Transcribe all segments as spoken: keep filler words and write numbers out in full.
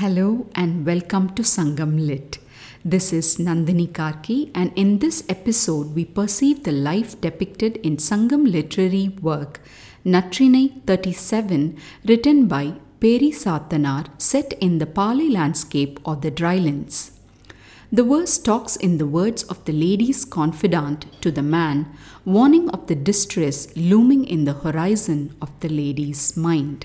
Hello and welcome to Sangam Lit. This is Nandini Karki, and in this episode we perceive the life depicted in Sangam literary work Natrinai thirty-seven, written by Peri Sathanar, set in the Pali landscape or the drylands. The verse talks in the words of the lady's confidant to the man, warning of the distress looming in the horizon of the lady's mind.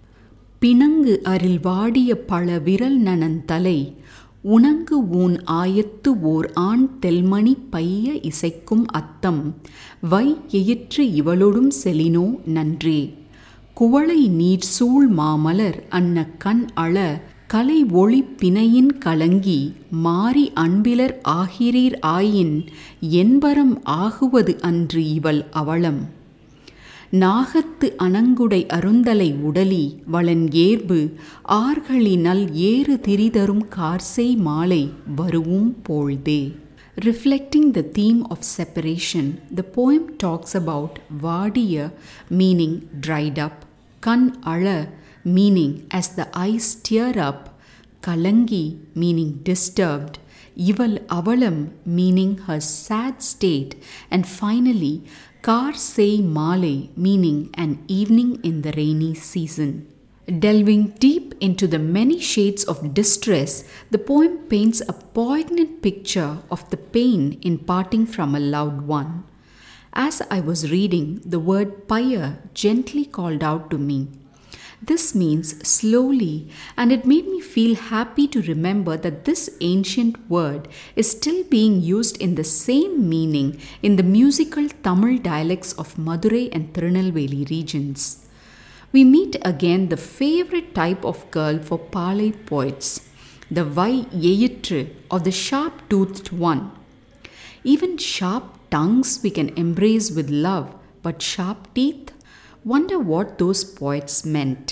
பிணங்கு அரில் வாடிய பல விரல் நனன் தலை உணங்கு ஊன் ஆயத்து ஓர் ஆண் தெல்மணி பைய இசைக்கும் அத்தம் வை எயிற்று இவளொடும் செலினோ நன்றே குவளை நீர் சூழ் மாமலர் அன்ன கண் அழ கலை ஒளி பிணையின் கலங்கி மாறி அன்பிலர் ஆகிறீர் ஆயின் என்பரம் ஆகுவது அன்று இவள் அவளம் நாகத்து அணங்குடை அருந்தலை உடலி வளன் ஏர்பு ஆர்களினல் ஏறு திரிதரும் கார்செய் மாலை வருவும் போழ்தே. Reflecting the theme of separation, the poem talks about vadiya, meaning dried up, kan ala, meaning as the eyes tear up, kalangi, meaning disturbed, ival avalam, meaning her sad state, and finally Kar Sei Male, meaning an evening in the rainy season. Delving deep into the many shades of distress, the poem paints a poignant picture of the pain in parting from a loved one. As I was reading, the word paya gently called out to me. This means slowly, and it made me feel happy to remember that this ancient word is still being used in the same meaning in the musical Tamil dialects of Madurai and Tirunelveli regions. We meet again the favorite type of girl for Palai poets, the Vai Yeyitru, or the sharp-toothed one. Even sharp tongues we can embrace with love, but sharp teeth? Wonder what those poets meant.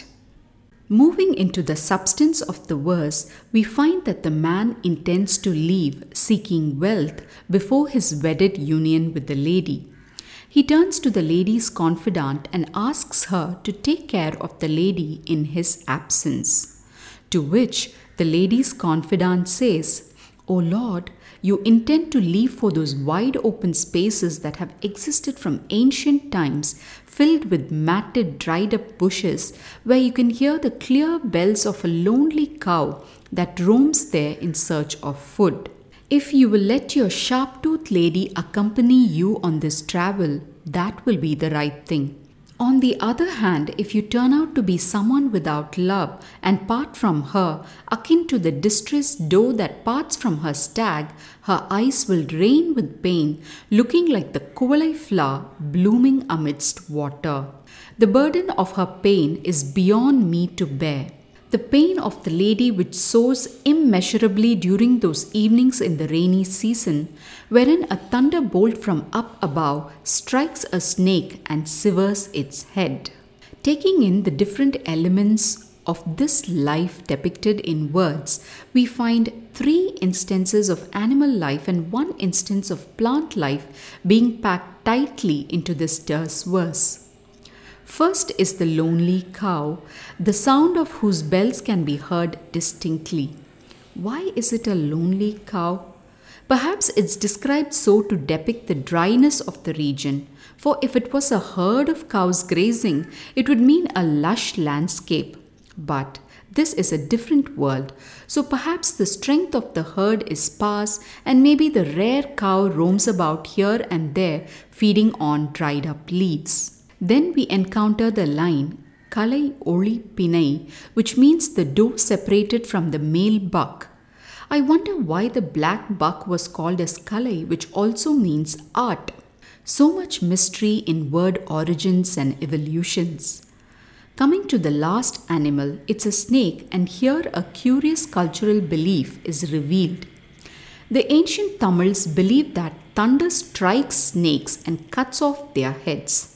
Moving into the substance of the verse, we find that the man intends to leave seeking wealth before his wedded union with the lady. He turns to the lady's confidant and asks her to take care of the lady in his absence. To which the lady's confidant says, "O Lord, you intend to leave for those wide open spaces that have existed from ancient times, filled with matted, dried up bushes, where you can hear the clear bells of a lonely cow that roams there in search of food. If you will let your sharp-toothed lady accompany you on this travel, that will be the right thing. On the other hand, if you turn out to be someone without love and part from her, akin to the distressed doe that parts from her stag, her eyes will rain with pain, looking like the kuvalai flower blooming amidst water. The burden of her pain is beyond me to bear. The pain of the lady which soars immeasurably during those evenings in the rainy season, wherein a thunderbolt from up above strikes a snake and severs its head." Taking in the different elements of this life depicted in words, we find three instances of animal life and one instance of plant life being packed tightly into this terse verse. First is the lonely cow, the sound of whose bells can be heard distinctly. Why is it a lonely cow? Perhaps it's described so to depict the dryness of the region, for if it was a herd of cows grazing, it would mean a lush landscape. But this is a different world, so perhaps the strength of the herd is sparse, and maybe the rare cow roams about here and there feeding on dried up leaves. Then we encounter the line Kalai Oli Pinai, which means the doe separated from the male buck. I wonder why the black buck was called as Kalai, which also means art. So much mystery in word origins and evolutions. Coming to the last animal, it's a snake, and here a curious cultural belief is revealed. The ancient Tamils believed that thunder strikes snakes and cuts off their heads.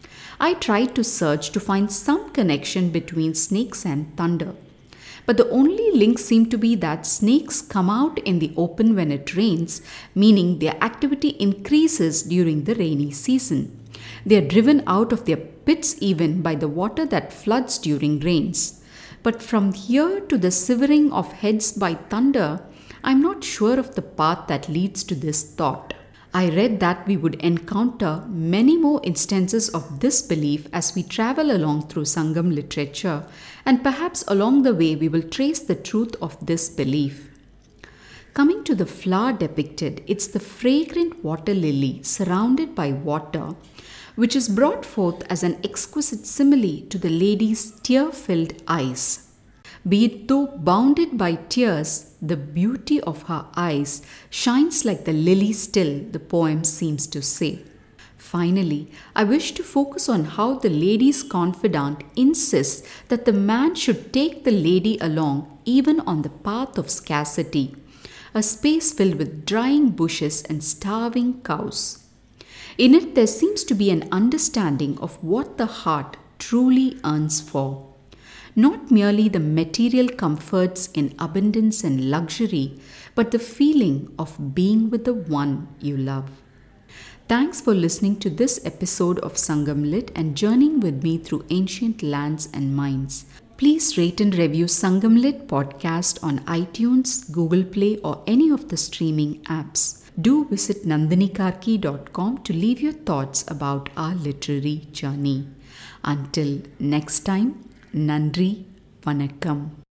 I tried to search to find some connection between snakes and thunder, but the only link seemed to be that snakes come out in the open when it rains, meaning their activity increases during the rainy season. They are driven out of their pits even by the water that floods during rains. But from here to the severing of heads by thunder, I'm not sure of the path that leads to this thought. I read that we would encounter many more instances of this belief as we travel along through Sangam literature, and perhaps along the way we will trace the truth of this belief. Coming to the flower depicted, it's the fragrant water lily surrounded by water, which is brought forth as an exquisite simile to the lady's tear-filled eyes. Be it though bounded by tears, the beauty of her eyes shines like the lily still, the poem seems to say. Finally, I wish to focus on how the lady's confidant insists that the man should take the lady along even on the path of scarcity, a space filled with drying bushes and starving cows. In it, there seems to be an understanding of what the heart truly yearns for. Not merely the material comforts in abundance and luxury, but the feeling of being with the one you love. Thanks for listening to this episode of Sangam Lit and journeying with me through ancient lands and minds. Please rate and review Sangam Lit podcast on iTunes, Google Play, or any of the streaming apps. Do visit nandini karki dot com to leave your thoughts about our literary journey. Until next time, Nandri, Vanakkam.